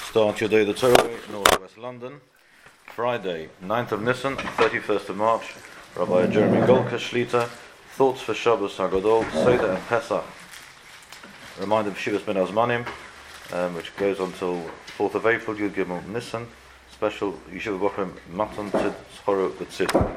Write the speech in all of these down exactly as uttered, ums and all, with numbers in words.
Start your day the Torah, Northwest London, Friday, ninth of Nisan, thirty-first of March. Rabbi Jeremy Golka Shlita, Thoughts for Shabbos Hagadol, Seder and Pesach. Reminder of Shivas Ben Azmanim, um, which goes until fourth of April, Yud Gimel Nisan. Special Yeshiva Bochum Matan Tzid Tzchoro B'Tzid.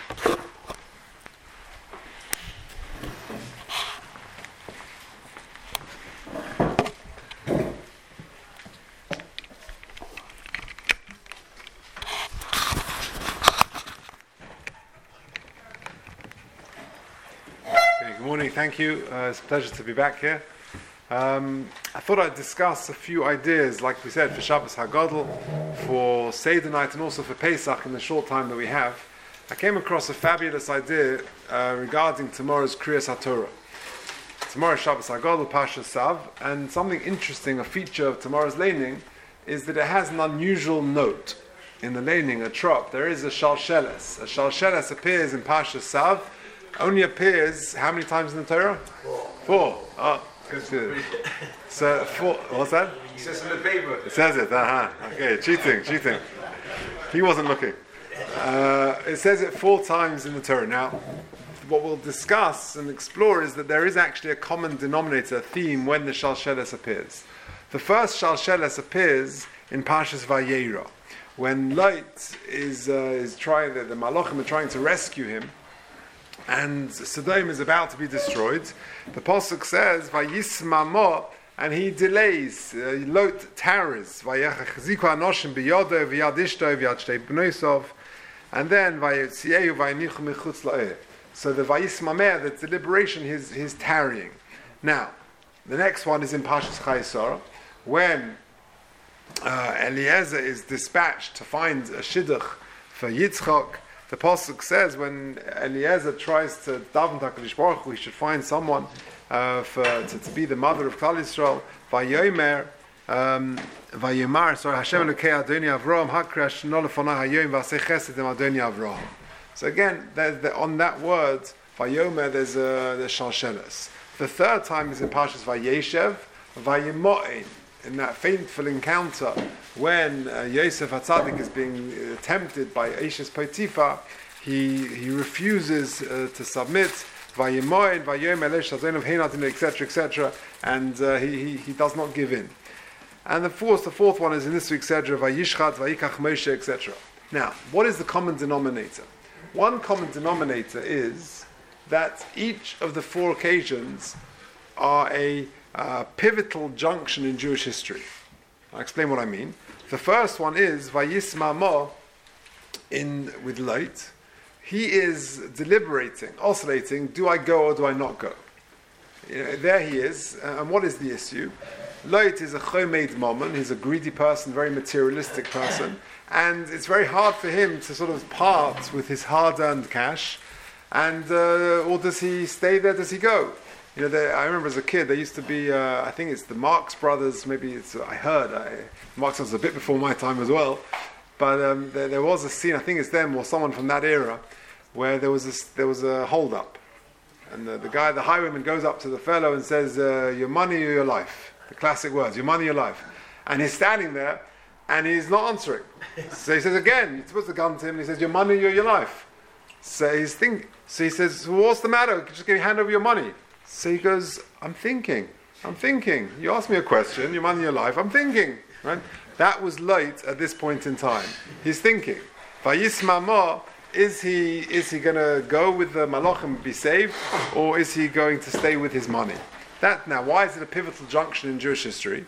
Thank you. Uh, it's a pleasure to be back here. Um, I thought I'd discuss a few ideas, like we said, for Shabbos Hagadol, for Seder night, and also for Pesach in the short time that we have. I came across a fabulous idea uh, regarding tomorrow's Kriyas HaTorah. Tomorrow's Shabbos Hagadol, Pasha Sav, and something interesting, a feature of tomorrow's Leining, is that it has an unusual note. In the Leining, a trop, there is a Shalsheles. A Shalsheles appears in Pasha Sav, only appears how many times in the Torah? Four. Four. Oh, good. So four. What's that? It says in the paper. It says it. Uh huh. Okay, cheating, cheating. He wasn't looking. Uh, it says it four times in the Torah. Now, what we'll discuss and explore is that there is actually a common denominator, a theme when the Shalsheles appears. The first Shalsheles appears in Parshas Vayera, when Lot is uh, is trying. The, the Malachim are trying to rescue him. And Sodom is about to be destroyed. The Pasuk says, "Vayismamo," and he delays. Uh, Lot tarries. Vayachziku anoshim biyodo v'yadishto v'yad shtei bnoisov, and then vayotzieu vaynichu mechutz la'eh. So the Vayismameh, the deliberation, his his tarrying. Now, the next one is in Parshas Chayesara, when uh, Eliezer is dispatched to find a shidduch for Yitzchak. The Pasuk says when Eliezer tries to daven to HaKadosh Baruch Hu, he should find someone uh, for, to, to be the mother of Klal Yisrael. Vayomer, um, Vayomar, sorry, Hashem Elokei Adoni Avraham, Hakra Shno Lefonah Hayom V'aseh Chesed Im Adoni Avraham. So again, the, on that word, Vayomer, there's a the Shalsheles. The third time is in Parshas Vayeshev, Vayemo'in, in that fateful encounter when uh, Yosef HaTzadik is being uh, tempted by Eishes Potiphar, he he refuses uh, to submit, Vayemoin, Vayom Elesh Hazon of Heinat, et cetera, et cetera, and uh, he, he he does not give in. And the fourth, the fourth one is in this week's Sedra, Vayishchat, Vayikach Moshe, et cetera. Now, what is the common denominator? One common denominator is that each of the four occasions are a uh, pivotal junction in Jewish history. I'll explain what I mean. The first one is Vayismamo in with Lot. He is deliberating, oscillating, do I go or do I not go? You know, there he is, uh, and what is the issue? Lot is a chomed mammon, he's a greedy person, very materialistic person, and it's very hard for him to sort of part with his hard-earned cash, and uh, or does he stay there, does he go? You know, they, I remember as a kid, there used to be, uh, I think it's the Marx Brothers, maybe it's, I heard, I, Marx was a bit before my time as well, but um, there, there was a scene, I think it's them or someone from that era, where there was a, there was a hold-up. And the, the guy, the highwayman goes up to the fellow and says, uh, your money or your life? The classic words, your money or your life? And he's standing there, and he's not answering. So he says again, he's supposed to gun to him, and he says, your money or your life? So he's thinking, so he says, well, what's the matter? Just give me hand over your money. So he goes, I'm thinking, I'm thinking. You asked me a question, your money, your life, I'm thinking. Right? That was Lot at this point in time. He's thinking. Vayismamo, is he is he going to go with the Malachim and be saved, or is he going to stay with his money? That now, why is it a pivotal junction in Jewish history?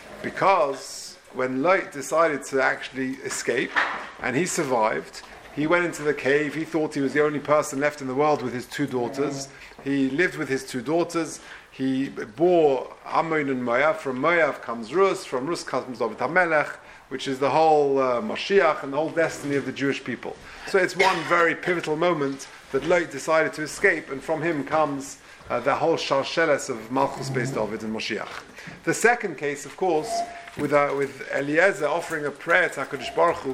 Because when Lot decided to actually escape, and he survived, he went into the cave, he thought he was the only person left in the world with his two daughters. He lived with his two daughters. He bore Ammon and Moav. From Moav comes Rus. From Rus comes David HaMelech, which is the whole uh, Mashiach and the whole destiny of the Jewish people. So it's one very pivotal moment that Lot decided to escape, and from him comes uh, the whole Shalsheles of Malchus Beis David and Mashiach. The second case, of course, with uh, with Eliezer offering a prayer to HaKadosh Baruch Hu,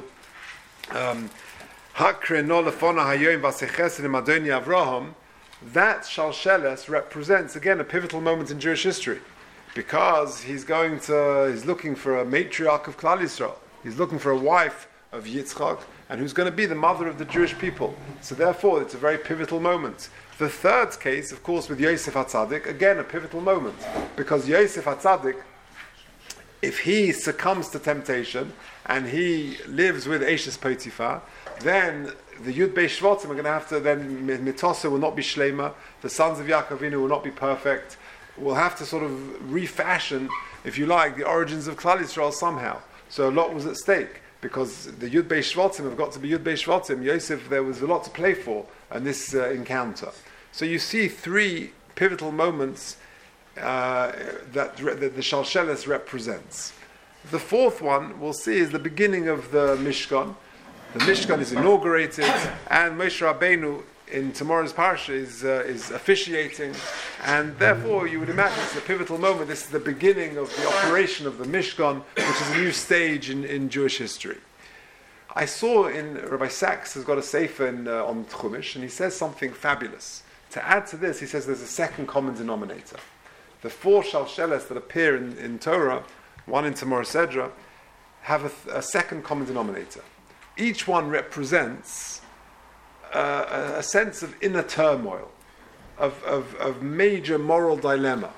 um, Hakre no lefona hayoim v'aseh chesed im Adoni Avraham. That Shalsheles represents, again, a pivotal moment in Jewish history. because he's going to, he's looking for a matriarch of Klal Yisrael. He's looking for a wife of Yitzchak, and who's going to be the mother of the Jewish people. So therefore, it's a very pivotal moment. The third case, of course, with Yosef HaTzadik, again, a pivotal moment, because Yosef HaTzadik, if he succumbs to temptation, and he lives with Eshes Potiphar, then the Yud Beis Shvatim are going to have to, then Mitosa will not be Shlema, the sons of Yaakov Avinu will not be perfect, we'll have to sort of refashion, if you like, the origins of Klal Yisrael somehow. So a lot was at stake, because the Yud Beis Shvatim have got to be Yud Beis Shvatim. Yosef, there was a lot to play for in this uh, encounter. So you see three pivotal moments uh, that, re- that the Shalsheles represents. The fourth one we'll see is the beginning of the Mishkan. The Mishkan is inaugurated, and Moshe Rabbeinu in tomorrow's parsha is uh, is officiating, and therefore you would imagine it's a pivotal moment. This is the beginning of the operation of the Mishkan, which is a new stage in, in Jewish history. I saw in Rabbi Sachs has got a sefer in, uh, on Chumash, and he says something fabulous. To add to this, he says there's a second common denominator. The four Shalsheles that appear in, in Torah, one in Tamar Sedra, have a, th- a second common denominator. Each one represents uh, a, a sense of inner turmoil, of, of, of major moral dilemma.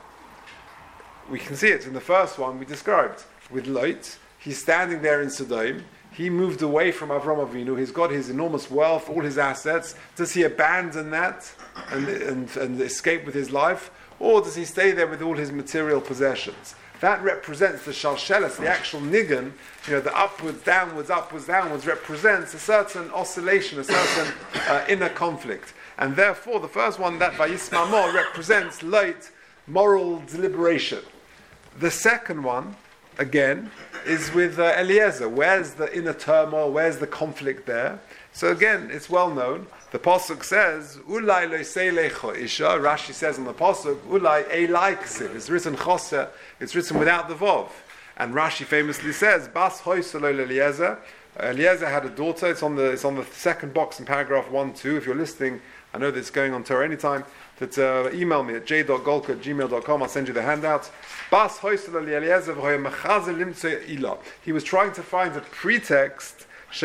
We can see it in the first one we described. With Lot, he's standing there in Sodom. He moved away from Avram Avinu. He's got his enormous wealth, all his assets. Does he abandon that and, and, and escape with his life? Or does he stay there with all his material possessions? That represents the Shalsheles, the actual nigun, you know, the upwards, downwards, upwards, downwards, represents a certain oscillation, a certain uh, inner conflict. And therefore, the first one, that Vayismamo, represents light, moral deliberation. The second one, again, is with uh, Eliezer. Where's the inner turmoil? Where's the conflict there? So again, it's well known. The pasuk says, "Ulai loiselecho isha." Rashi says on the pasuk, "Ulai elai ksiv." It's written choser. It's written without the vov. And Rashi famously says, "Bas hoiselol Eliezer." Eliezer had a daughter. It's on the it's on the second box in paragraph one two. If you're listening, I know that it's going on Torah anytime. That uh, email me at j dot golka at gmail dot com. I'll send you the handout. Bas hoiselol Eliezer v'hoya mechazel limtzei ila. He was trying to find a pretext.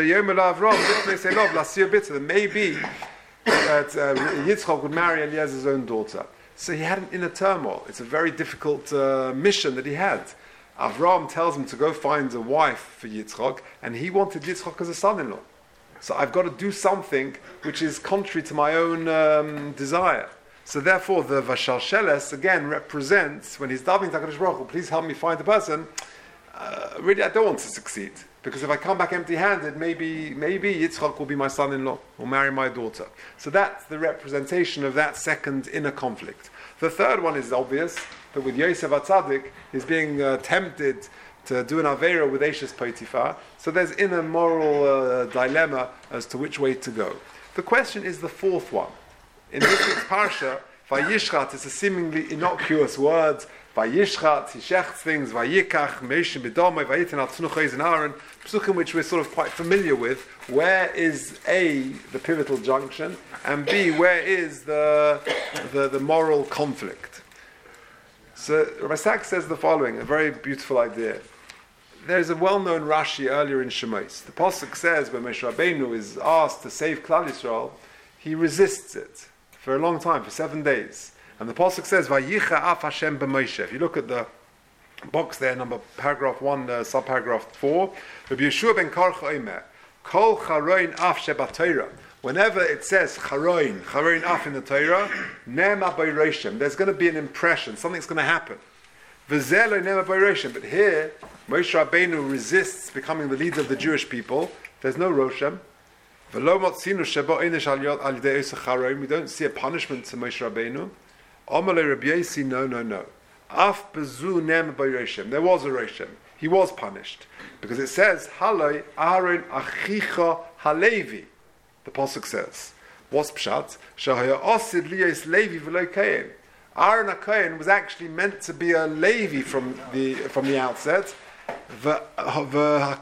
That maybe that uh, Yitzchak would marry Eliezer's own daughter. So he had an inner turmoil. It's a very difficult uh, mission that he had. Avram tells him to go find a wife for Yitzchak, and he wanted Yitzchak as a son-in-law. So I've got to do something which is contrary to my own um, desire. So therefore, the Vashalsheles again represents, when he's davening to HaKadosh Baruch Hu, please help me find a person, uh, really I don't want to succeed. Because if I come back empty-handed, maybe maybe Yitzchak will be my son-in-law, or marry my daughter. So that's the representation of that second inner conflict. The third one is obvious, that with Yosef HaTzadik, he's being uh, tempted to do an Aveira with Eshes Potiphar. So there's inner moral uh, dilemma as to which way to go. The question is the fourth one. In this week's Parsha, Vayishchat is a seemingly innocuous word. Vayishchat, he shechts things, Vayikach, Moshe B'domai, Vayitin al Tznuchois and Aaron, psukim which we're sort of quite familiar with. Where is A, the pivotal junction, and B, where is the the, the moral conflict? So Rabbi Sachs says the following, a very beautiful idea. There's a well-known Rashi earlier in Shemais. The pasuk says when Moshe Rabbeinu is asked to save Klal Yisrael, he resists it for a long time, for seven days. And the pasuk says, "Vayicha af Hashem b'Moshe." If you look at the box there, number paragraph one, uh, subparagraph four, Rabbi Yeshua ben Karcha Omer, Kol charoin af shebaTorah. Whenever it says charoin, charoin af in the Torah, nema b'Roshim, there's going to be an impression, something's going to happen. V'zelo nema b'Roshim. But here, Moshe Rabbeinu resists becoming the leader of the Jewish people. There's no Roshem. V'lo motzinu sheba einish al yedei oseh charoin. We don't see a punishment to Moshe Rabbeinu. Amalei Rabbi Yosi, no, no, no. Af bezu nem b'Roshim. There was a Roshem. He was punished because it says Haloi Aaron Achicha Halevi. The pasuk says, "What's pshat? Shahaya osid liyos Levi v'lo Kayin." Aaron HaKohen was actually meant to be a Levi from the from the outset. And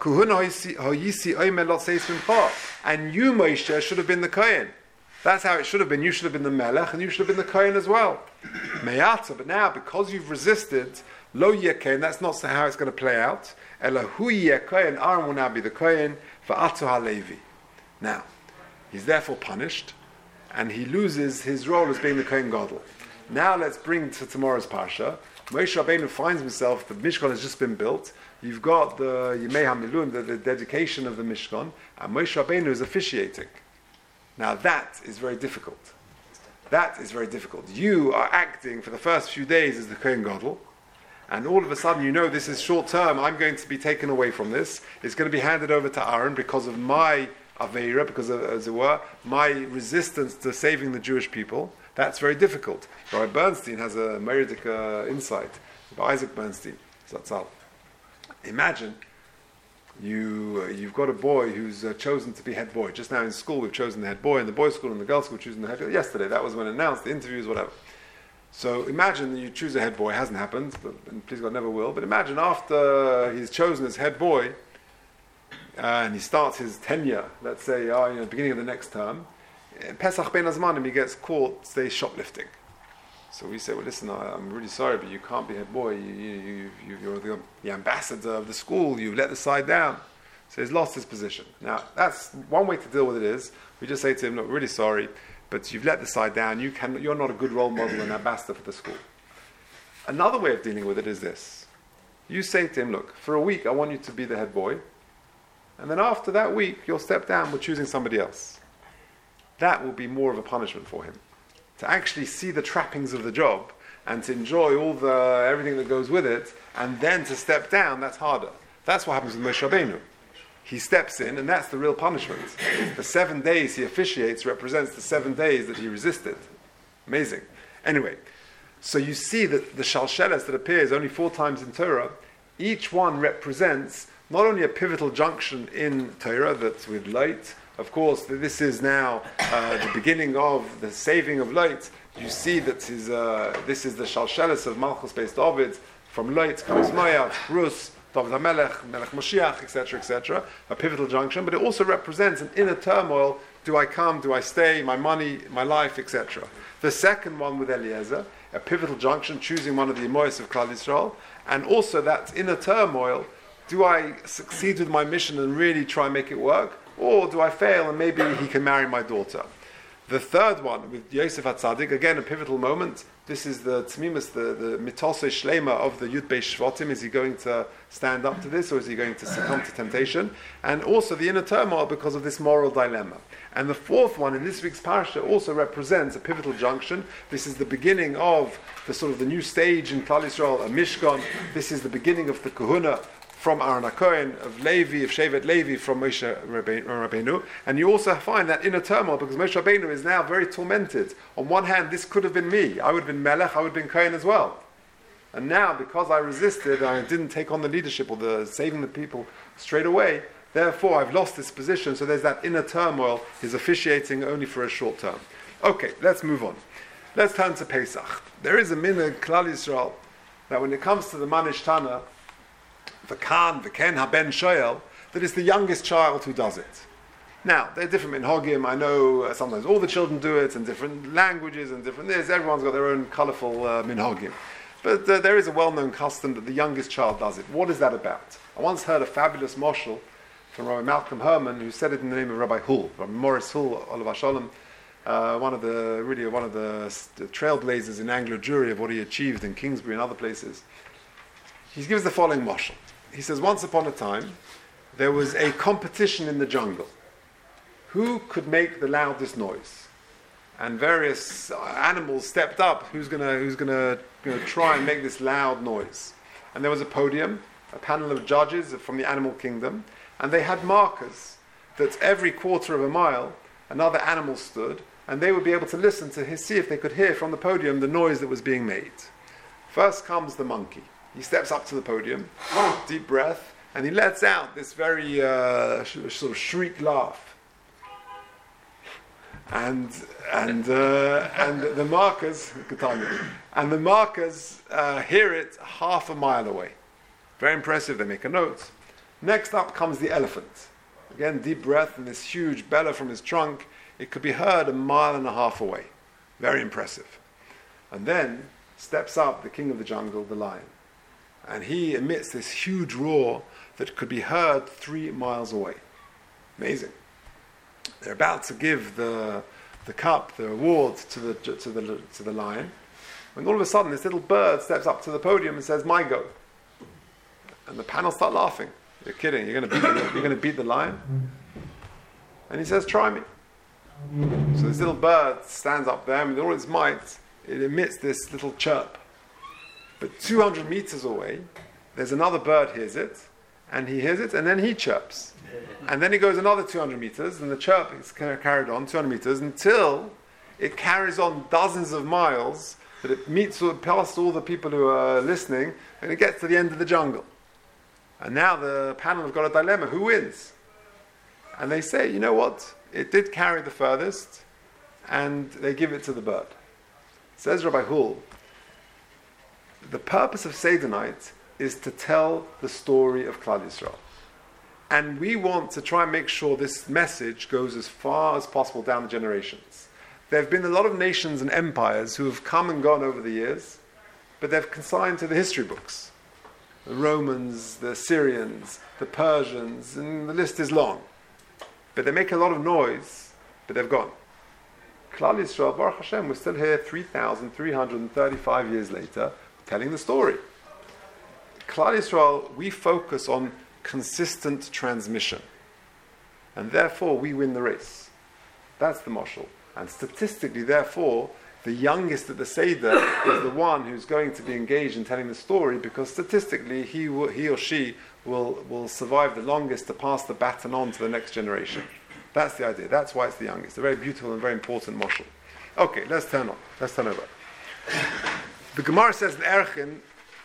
you, Moshe, should have been the Kohen. That's how it should have been. You should have been the Melech, and you should have been the Kohen as well. Me'ata, but now, because you've resisted, Lo yeh kohen, that's not how it's going to play out. Ela hu yeh kohen, Aaron will now be the kohen, v'ato halevi. Now, he's therefore punished, and he loses his role as being the kohen gadol. Now let's bring to tomorrow's parsha. Moshe Rabbeinu finds himself, the Mishkan has just been built, you've got the Yimei HaMilun, the, the dedication of the Mishkan, and Moshe Rabbeinu is officiating. Now that is very difficult. That is very difficult. You are acting for the first few days as the Kohen Gadol, and all of a sudden you know this is short term, I'm going to be taken away from this, it's going to be handed over to Aaron because of my Aveira, because of, as it were, my resistance to saving the Jewish people. That's very difficult. Rabbi Bernstein has a Meridic uh, insight, by Isaac Bernstein. Zatzal. Imagine you, uh, you've got a boy who's uh, chosen to be head boy. Just now in school we've chosen the head boy, in the boys' school and the girls' school we've chosen the head boy. Yesterday, that was when announced, the interviews, whatever. So imagine you choose a head boy. It hasn't happened, but, and please God never will. But imagine after he's chosen as head boy, uh, and he starts his tenure, let's say, uh, you know, beginning of the next term, Pesach Ben Azmanim, he gets caught, say, shoplifting. So we say, well, listen, I, I'm really sorry, but you can't be head boy. You, you, you, you're the, the ambassador of the school. You've let the side down. So he's lost his position. Now, that's one way to deal with it is, we just say to him, look, really sorry, but you've let the side down. You can, you're not a good role model and ambassador for the school. Another way of dealing with it is this. You say to him, look, for a week, I want you to be the head boy. And then after that week, you'll step down. We're choosing somebody else. That will be more of a punishment for him. To actually see the trappings of the job and to enjoy all the everything that goes with it, and then to step down, that's harder. That's what happens with Moshe Rabbeinu. He steps in, and that's the real punishment. The seven days he officiates represents the seven days that he resisted. Amazing. Anyway, so you see that the Shalsheles that appears only four times in Torah, each one represents not only a pivotal junction in Torah that's with light. Of course, this is now uh, the beginning of the saving of Lot. You see that his, uh, this is the Shalshelis of Malchus Beis David. From Lot comes Moav, Rus, David HaMelech, Melech Moshiach, et cetera, et cetera. A pivotal junction, but it also represents an inner turmoil. Do I come? Do I stay? My money, my life, et cetera. The second one with Eliezer, a pivotal junction, choosing one of the Emois of Klal Yisrael, and also that inner turmoil. Do I succeed with my mission and really try and make it work? Or do I fail and maybe he can marry my daughter? The third one with Yosef HaTzadik, again a pivotal moment. This is the Tzmimus, the, the Mitosei Shlema of the Yud Beis Shvatim. Is he going to stand up to this or is he going to succumb to temptation? And also the inner turmoil because of this moral dilemma. And the fourth one in this week's parasha also represents a pivotal junction. This is the beginning of the sort of the new stage in Klal Yisrael, a Mishkan. This is the beginning of the Kahuna from Aaron HaKohen, of Levi, of Shevet Levi, from Moshe Rabbeinu. And you also find that inner turmoil, because Moshe Rabbeinu is now very tormented. On one hand, this could have been me. I would have been Melech, I would have been Kohen as well. And now, because I resisted, I didn't take on the leadership or the saving the people straight away, therefore I've lost this position, so there's that inner turmoil. He's officiating only for a short term. Okay, let's move on. Let's turn to Pesach. There is a minhag Klal Yisrael that when it comes to the Manish Tana, V'kan, v'ken haben shoyel, that is the youngest child who does it. Now, they're different minhagim. I know uh, sometimes all the children do it, and different languages, and different this. Everyone's got their own colourful uh, minhagim. But uh, there is a well-known custom that the youngest child does it. What is that about? I once heard a fabulous moshel from Rabbi Malcolm Herman, who said it in the name of Rabbi Hull, Rabbi Morris Hull, Olav Shalom, uh, one of the really one of the, the trailblazers in Anglo Jewry of what he achieved in Kingsbury and other places. He gives the following moshel. He says, once upon a time, there was a competition in the jungle. Who could make the loudest noise? And various animals stepped up. Who's gonna, who's gonna, you know, try and make this loud noise? And there was a podium, a panel of judges from the animal kingdom, and they had markers that every quarter of a mile, another animal stood, and they would be able to listen to his, see if they could hear from the podium the noise that was being made. First comes the monkey. He steps up to the podium, deep breath, and he lets out this very uh, sh- sort of shriek laugh. And and uh, and the markers, and the markers uh, hear it half a mile away. Very impressive. They make a note. Next up comes the elephant. Again, deep breath and this huge bellow from his trunk. It could be heard a mile and a half away. Very impressive. And then steps up the king of the jungle, the lion. And he emits this huge roar that could be heard three miles away. Amazing. They're about to give the the cup, the award to the to the to the lion, when all of a sudden this little bird steps up to the podium and says, "My go." And the panel start laughing. You're kidding? You're going to beat the, you're going to beat the lion? And he says, "Try me." So this little bird stands up there, and with all its might, it emits this little chirp. But two hundred meters away, there's another bird hears it, and he hears it, and then he chirps. And then it goes another two hundred meters, and the chirp is carried on two hundred meters until it carries on dozens of miles, that it meets past all the people who are listening, and it gets to the end of the jungle. And now the panel have got a dilemma: who wins? And they say, you know what? It did carry the furthest, and they give it to the bird. Says Rabbi Hull, the purpose of Seder night is to tell the story of Klal Yisrael. And we want to try and make sure this message goes as far as possible down the generations. There have been a lot of nations and empires who have come and gone over the years, but they've consigned to the history books. The Romans, the Syrians, the Persians, and the list is long. But they make a lot of noise, but they've gone. Klal Yisrael, Baruch Hashem, we're still here three thousand three hundred thirty-five years later, telling the story. Klal Yisrael, we focus on consistent transmission. And therefore, we win the race. That's the mashal. And statistically, therefore, the youngest at the Seder is the one who's going to be engaged in telling the story, because statistically, he, will, he or she will, will survive the longest to pass the baton on to the next generation. That's the idea. That's why it's the youngest. A very beautiful and very important mashal. Okay, let's turn on. Let's turn over. The Gemara says in Erchin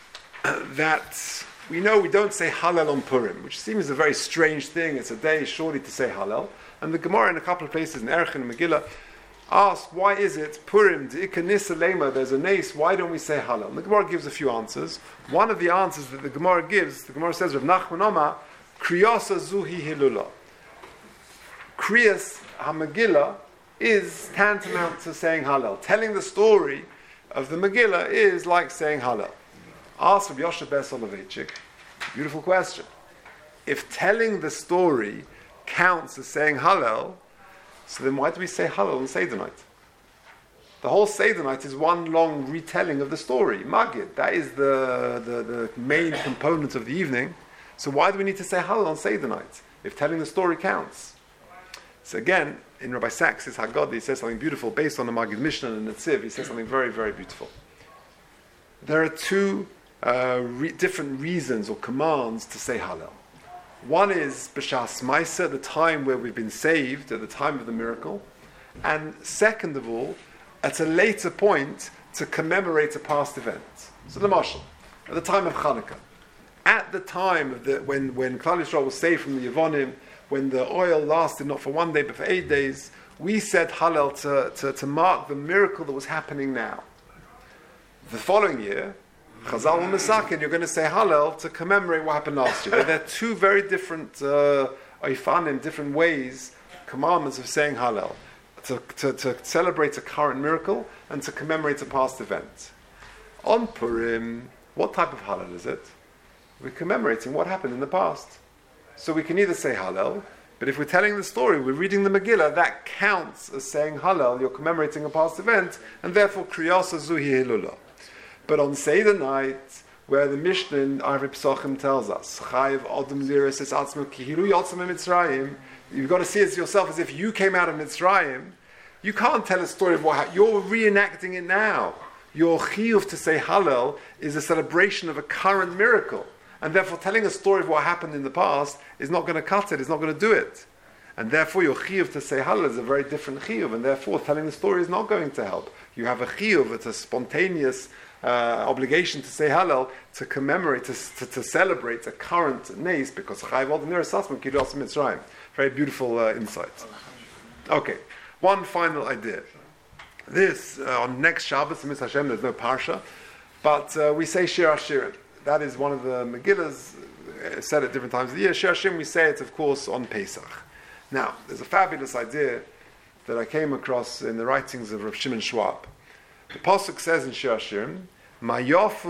that we know we don't say Hallel on Purim, which seems a very strange thing. It's a day surely to say Hallel. And the Gemara in a couple of places in Erchin and Megillah ask, why is it Purim, D'ikanis Alema, there's a nace, why don't we say Hallel? And the Gemara gives a few answers. One of the answers that the Gemara gives, the Gemara says, Rav Nachman Omar, Kriyasa Zuhi Hilula. Kriyas HaMegillah is tantamount to saying Hallel. Telling the story of the Megillah is like saying Hallel. Ask Rabbi Yoshe Ber Soloveitchik, beautiful question. If telling the story counts as saying Hallel, so then why do we say Hallel on Seder night? The whole Seder night is one long retelling of the story. Magid, that is the, the, the main component of the evening. So why do we need to say Hallel on Seder night, if telling the story counts? So again, in Rabbi Sachs' Haggadah, he says something beautiful based on the Magid Mishnah and the Netziv. He says something very, very beautiful. There are two uh, re- different reasons or commands to say Hallel. One is B'shas Maisa, the time where we've been saved, at the time of the miracle. And second of all, at a later point, to commemorate a past event. So the Mashal, at the time of Chanukah. At the time of the, when, when Klal Yisrael was saved from the Yevonim, when the oil lasted not for one day but for eight days, we said Hallel to, to, to mark the miracle that was happening now. The following year, Chazal U'Mesakin, you're going to say Hallel to commemorate what happened last year. There are two very different uh, Eifanim, different ways, commandments of saying Hallel. To, to, to celebrate a current miracle and to commemorate a past event. On Purim, what type of Hallel is it? We're commemorating what happened in the past. So we can either say Hallel, but if we're telling the story, we're reading the Megillah, that counts as saying Hallel, you're commemorating a past event, and therefore Kriyasa Zuhi Hilula. But on Seder night, where the Mishnah in Arvei Pesachim tells us, Chayiv Adam Liris Es Atzmo Kihilu Yotzim Mitzrayim, you've got to see it yourself as if you came out of Mitzrayim. You can't tell a story of what happened. You're reenacting it now. Your chiyuv to say Hallel is a celebration of a current miracle. And therefore telling a story of what happened in the past is not going to cut it, it's not going to do it. And therefore your chiyuv to say Hallel is a very different chiyuv, and therefore telling the story is not going to help. You have a chiyuv, it's a spontaneous uh, obligation to say Hallel, to commemorate, to, to, to celebrate a current nace, because Chayiv Od Nir Sasman Kiros Mitzrayim. Very beautiful uh, insight. Okay, one final idea. This, uh, on next Shabbos, Mitzvah Hashem, there's no Parsha, but uh, we say Shir HaShirim. That is one of the Megillahs, uh, said at different times of the year. Shir HaShirim, we say it, of course, on Pesach. Now, there's a fabulous idea that I came across in the writings of Rav Shimon Schwab. The Pasuk says in Shir HaShirim, Mayofu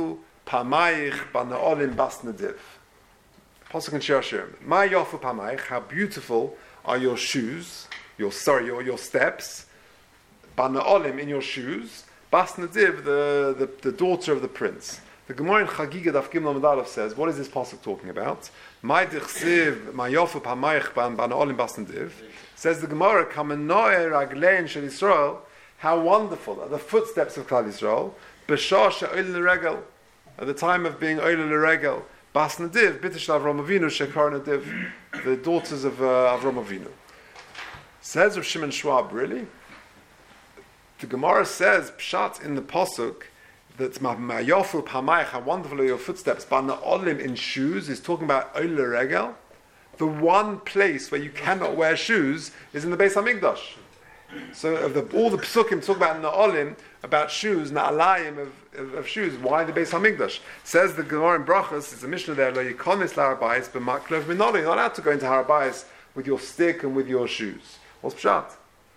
Pamayich Bana'olim Bas Nadiv. Pasuk in Shir Hashirim. Ma yofu pamayich, how beautiful are your shoes, your sorry, your, your steps. Bana'olim, in your shoes. Bas Nadiv, the, the, the daughter of the prince. The Gemara in Chagiga Daf Gimel Amud Aleph says, what is this pasuk talking about? Ma dichsiv ma yofu pamayich bana'olim bas nadiv. Says the Gemara, Kamenoe raglein shel Yisrael, how wonderful are the footsteps of Klal Yisrael. B'shah she'oil l'regel, at the time of being oil l'regel. Bas nadiv, bitish Avram Avinu shekar nadiv, the daughters of uh, Avram Avinu. Says Rav Shimon Schwab, really? The Gemara says, pshat in the pasuk, that ma'yofu pamayich, how wonderful are your footsteps, bana'olim in shoes, is talking about oil l'regel. The one place where you cannot wear shoes is in the Beis HaMikdash. So of the, all the psukim talk about na'olim, about shoes, na'alayim of, of, of shoes. Why the Beis HaMikdash? Says the Gemara in Brachos, it's a Mishnah there, lo yikonis la'arbayis b'maklov minoli. You're not allowed to go into Harabayis with your stick and with your shoes. What's pshat?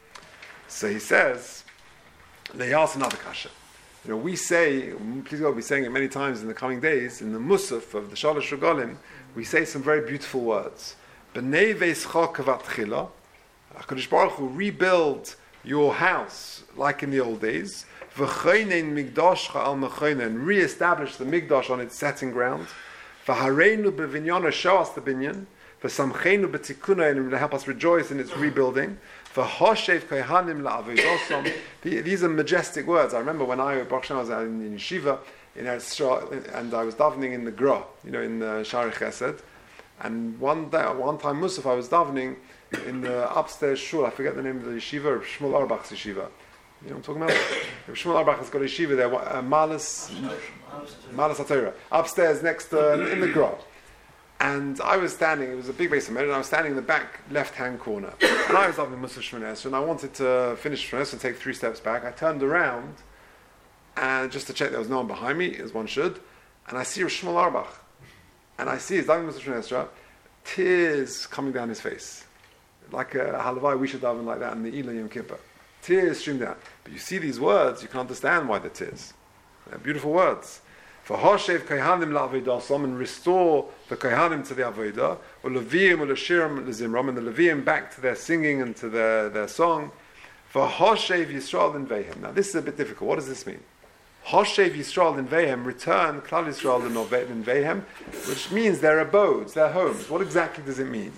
So he says, they ask another kasha. You know, we say, please God, we'll be saying it many times in the coming days, in the Musaf of the Shalosh Regalim, we say some very beautiful words. B'nei veischa kavatchila, HaKadosh Baruch Hu rebuild your house like in the old days. V'choinen migdashcha al mechoinen, re-establish the migdash on its setting ground. V'hareinu b'vinyana, show us the binyan. V'samcheinu b'tikuna, and help us rejoice in its rebuilding. V'hoshev kohanim la'avodosom. These are majestic words. I remember when I, Baruch Hashem, I was in, in yeshiva, in Eretz Yisrael, and I was davening in the Gra, you know, in uh, Shari Chesed. And one day, one time, Musaf, I was davening in the upstairs shul. I forget the name of the yeshiva, Rav Shmuel Auerbach's yeshiva. You know what I'm talking about? Rav Shmuel Auerbach has got a yeshiva there, uh, Malas, Malas HaTorah, upstairs next uh, in the Gra. And I was standing, it was a big base of merit, and I was standing in the back left-hand corner. And I was davening Musaf Shmoneh Esrei, and I wanted to finish Shmoneh Esrei and take three steps back. I turned around, and just to check there was no one behind me, as one should, and I see Rav Shmuel Auerbach. And I see his davening Musaf Shmoneh Esrei, tears coming down his face. Like a halavai, we should daven like that in the Elul Yom Kippur. Tears stream down. But you see these words, you can understand why they're tears. They're beautiful words. For Hoshev Kohanim la'avodah, and restore the Kohanim to the Avodah, or Leviim or Leshirim Lezimram, and the Leviim back to their singing and to their, their song. For Hoshev Yisrael in Vehem. Now this is a bit difficult. What does this mean? Hoshev Yisrael in Vehem, return Klal Yisrael in Vehem, which means their abodes, their homes. What exactly does it mean?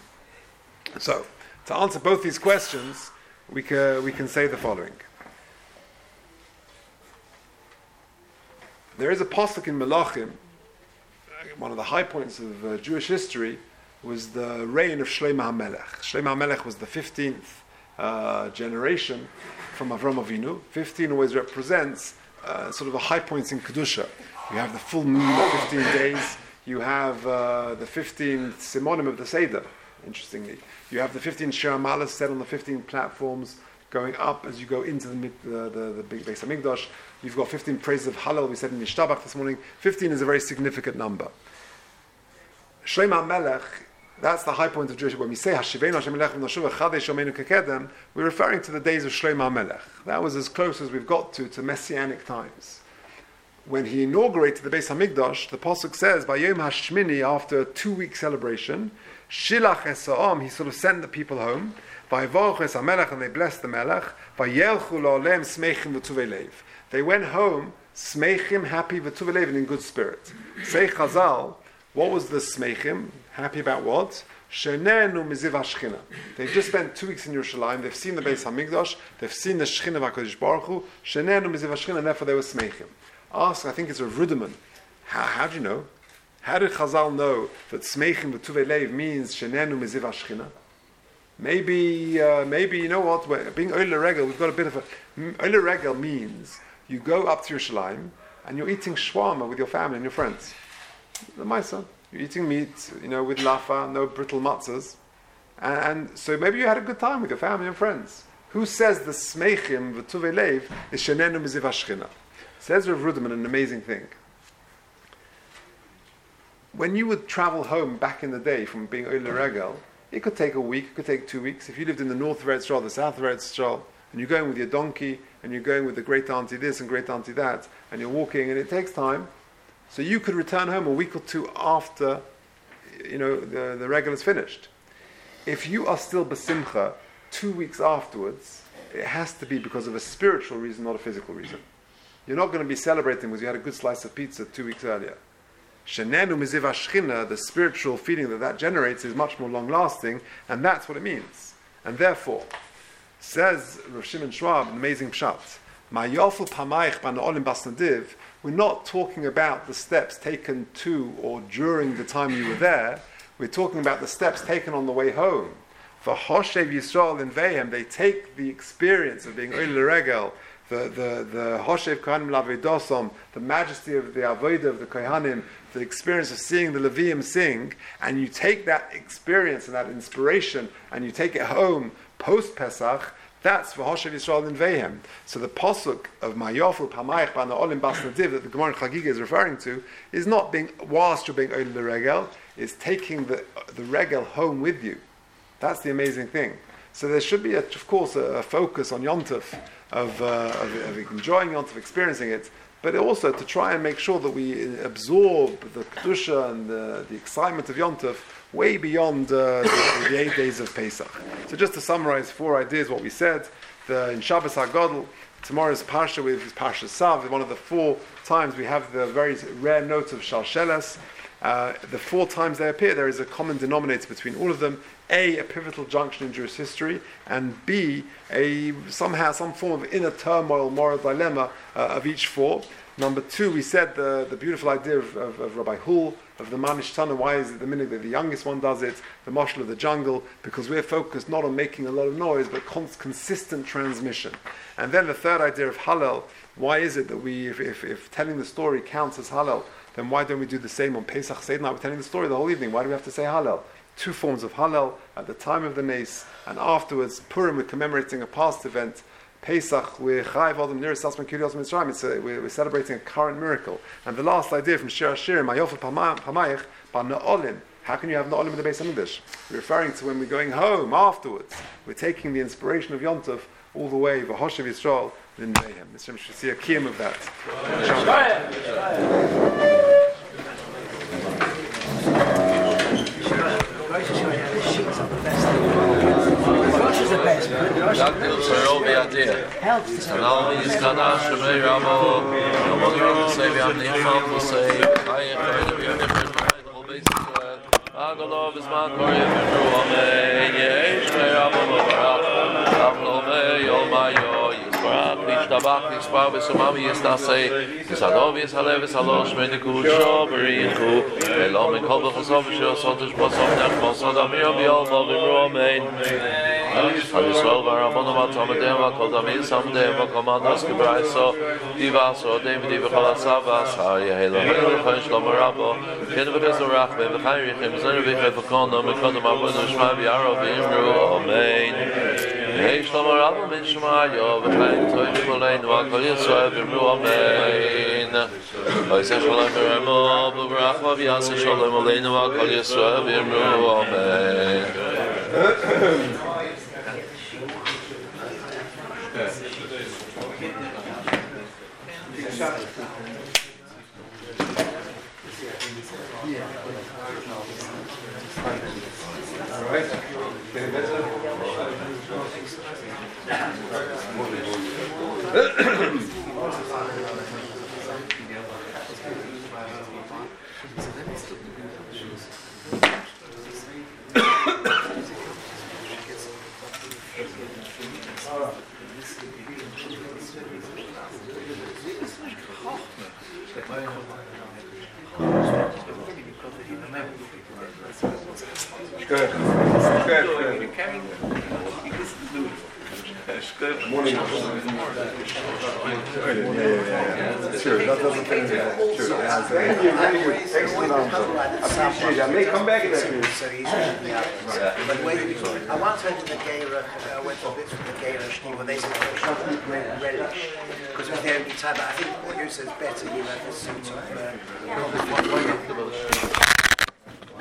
So, to answer both these questions, we can, we can say the following. There is a pasuk in Melachim, one of the high points of uh, Jewish history was the reign of Shlomo HaMelech. Shlomo HaMelech was the fifteenth uh, generation from Avram Avinu. fifteen always represents uh, sort of the high points in Kedusha. You have the full moon of fifteen days, you have uh, the fifteen simonim of the Seder, interestingly. You have the fifteen Shir Malas set on the fifteen platforms, going up as you go into the the, the, the big Beis HaMikdash. You've got fifteen praises of Hallel, we said in Yishtabach this morning. fifteen is a very significant number. Shlomo HaMelech, that's the high point of Jewish. When we say Hashiveinu Hashem Melech v'Nashuv Chadesh Yomeinu Kekedem, we're referring to the days of Shlomo HaMelech. That was as close as we've got to to Messianic times. When he inaugurated the Beis HaMikdash, the pasuk says, by Yom HaShmini, after a two-week celebration, Shilach es ha'am, he sort of sent the people home. Vayivoruch es HaMelech, and they blessed the Melech. Vayelchu la'olem smeichim v'tuvei leiv. They went home, smeichim, happy, v'tuvei leiv, and in good spirit. Say Chazal, what was the smeichim? Happy about what? Shenenu miziv hashchina. They've just spent two weeks in Yerushalayim. They've seen the Beis HaMikdash. They've seen the Shechina of HaKadosh Baruch Hu. Shenenu miziv hashchina, and therefore they were smeichim. Ask, I think it's a Rudiman. How, how do you know? How did Chazal know that smeichim v'tuvei leiv means shenenu miziv hashchina? Maybe, uh, maybe you know what? We're, being Oile Regel, we've got a bit of a Oile Regel means you go up to Yerushalayim and you're eating shawarma with your family and your friends. The Maisa, you're eating meat, you know, with lafa, no brittle matzahs, and, and so maybe you had a good time with your family and friends. Who says the smeichim v'tuvei leiv is shenenu miziv hashchina? Says Rav Ruderman an amazing thing. When you would travel home back in the day from being Oile Regel, it could take a week, it could take two weeks. If you lived in the north of Eretz Yisrael, the south of Eretz Yisrael, and you're going with your donkey, and you're going with the great auntie this and great auntie that, and you're walking, and it takes time. So you could return home a week or two after, you know, the, the regal is finished. If you are still besimcha two weeks afterwards, it has to be because of a spiritual reason, not a physical reason. You're not going to be celebrating because you had a good slice of pizza two weeks earlier. Shenenu miziv hashchina, the spiritual feeling that that generates is much more long-lasting, and that's what it means. And therefore, says Rav Shimon Schwab, an amazing pshat, Ma'yofel pamayich b'na'olim bas nadiv, we're not talking about the steps taken to or during the time you were there, we're talking about the steps taken on the way home. For Hoshev Yisrael in Vehem, they take the experience of being Oil Regel, the the the Hoshev Kohanim Lavedosom, the majesty of the Avodah of the Kohanim, the experience of seeing the Levium sing, and you take that experience and that inspiration and you take it home post Pesach. That's for Hoshev Yisrael in Vehem. So the pasuk of Mayofel Pamayich Bana Olim Bas Nadiv that the Gemara in Chagiga is referring to is not being whilst you're being Oil Regel, is taking the the regel home with you. That's the amazing thing. So there should be, a, of course, a, a focus on Yom Tov, of, uh, of, of enjoying Yom Tov, experiencing it, but also to try and make sure that we absorb the Kedusha and the, the excitement of Yom Tov way beyond uh, the, the eight days of Pesach. So just to summarize four ideas, what we said, the, in Shabbos HaGadol, tomorrow's Parsha with Parsha Sav, one of the four times we have the very rare note of Shalsheles. Uh, the four times they appear, there is a common denominator between all of them. A, a pivotal junction in Jewish history, and B, a somehow some form of inner turmoil, moral dilemma uh, of each four. Number two, we said the, the beautiful idea of, of, of Rabbi Hul, of the Manish Tana. Why is it the minute that the youngest one does it, the Mashal of the jungle? Because we're focused not on making a lot of noise, but cons- consistent transmission. And then the third idea of Hallel. Why is it that we, if, if, if telling the story counts as Hallel, then why don't we do the same on Pesach Seder night? We're telling the story the whole evening. Why do we have to say Hallel? Two forms of Hallel at the time of the Nes, and afterwards Purim, we're commemorating a past event. Pesach, we're Chayv Adam Niris Asman Kirios Mitzrayim. It's a, we're, we're celebrating a current miracle. And the last idea from Shir Hashirim, Mayofel Pamayich Ba Na'olim. How can you have Na'olim in the Beis Hamikdash? We're referring to when we're going home afterwards. We're taking the inspiration of Yom Tov all the way, V'Hoshev Yisrael, in Mayhem. Mister should see a kiyum of that. The best. That deals for all the idea. Helps. And all these Ganash, Shemay Ramo, and what you're going to say, we have the Imam will say, I am going to be a different mind, all basis to it. Agalov is man, Korea, Vimru, Amen, Yesh, Shemay Ramo, Barak, Avlome, Yomayo, Yisbarak, Nishtabak, Yisbar, Visumami, Yisnase, Yisadov, Yishalev, Yishalosh, Mediku, Shobri, Yinku, Elom, and Kolbach, Sovish, Sotish, Bosom, Nechmos, Adamir, Bialma, Vimru, Amen. Yisrael v'Rabbanim v'Talmidim v'Kol Tamid Samdim v'Kol Mandas Kibraiso Divaso David v'Kol Asavas Hayehelo V'Chol Shlomo Rabbo Ken v'Kes L'Rachmei V'Chai Richim Zenu V'Chai V'Kol Nom V'Kol Nom Avonu Shma V'Yaro V'Imru Amen V'Hei Shlomo Rabbo Min Shemayo V'Chai T'Toy V'Koleinu V'Kol Yisrael V'Imru Amen V'Yiseh Shalom V'Remo V'Rachma V'Yaseh Shalom Aleinu V'Kol Yisrael V'Imru Amen. Good. Good. Good. Morning. Yeah, yeah, yeah. Sure, that doesn't fit in there. Sure, it has. Thank you, thank you. Excellent answer. I appreciate it. I may come back to that. So he's yeah. But wait, I once went to the Geira, I went to a bit from the Geira Shniva, they said chocolate relish, because it was the only time, but I think what you said is better, you have this sort of, uh,